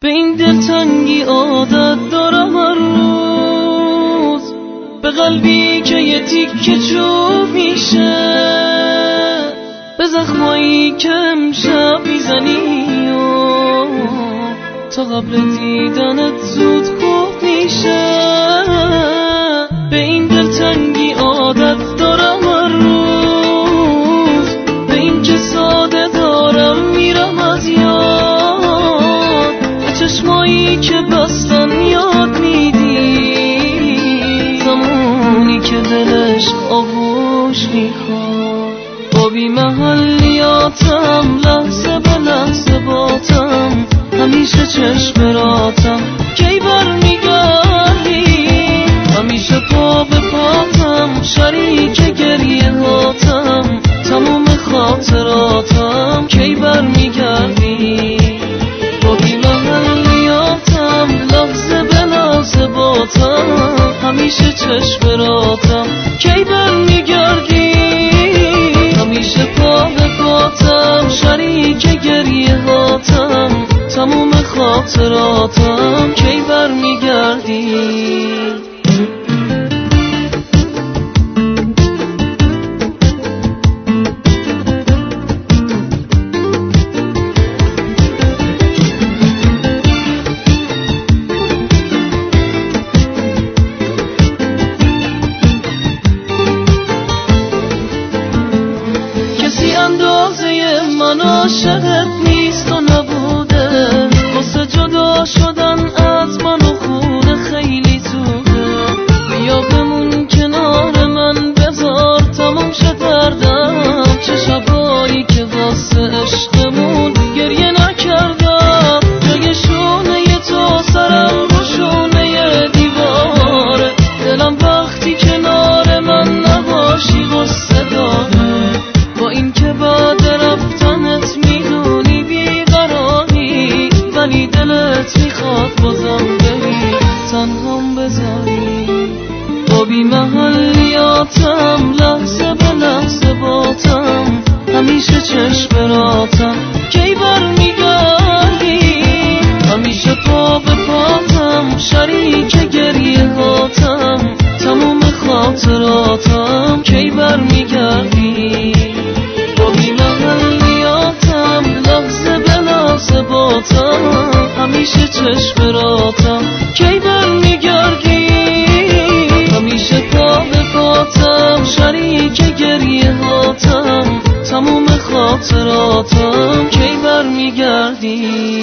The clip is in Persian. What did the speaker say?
به این دلتنگی عادت دارم هر روز، به قلبی که یه تیکه چوب میشه، به زخمایی که امشب میزنی و تا قبل دیدنت زود خوب میشه. به این دلتنگی عادت دارم هر روز، به این که ساده دارم میرم از یاد، به چشمایی که بستن یاد میدی زمانی که دلش آغوش میخواد. با بی محلیاتم لحظه به لحظه باتم، همیشه چشم راتم کی برمیگردی، همیشه پا به پاتم شریک گریه هاتم، تموم خاطراتم کی برمیگردی. با بی محلیاتم لحظه به لحظه باتم، همیشه چشم راتم کی برمیگردی، همیشه پا به پاتم شریک گریه هاتم، تموم خاطراتم کی برمیگردی. کسی اندازه من عاشقت نیست و نبوده، واسه جدا شدن از من و خونه خیلی زوده. بیا بمون کنار من بذار تموم شه دردم، چه شبایی که واسه عشقمون گریه نکردم، جای شونه تو سرم رو شونه دیواره، دلم وقتی کنار من نباشی غصه داره. با این که بعد رفتنت میدونی بیقراری، ولی دلت میخواد بازم بری تنهام بذاری. با بی محلیاتم لحظه به لحظه باتم، همیشه چشم راتم کی برمیگردی، همیشه پا به پاتم شریک گریه هاتم، تموم خاطراتم کی برمیگردی. با بی محلیاتم لحظه به لحظه باتم، همیشه چشم راتم کی برمیگردی، همیشه پا به پاتم شریک گریه هاتم، تموم خاطراتم کی برمیگردی.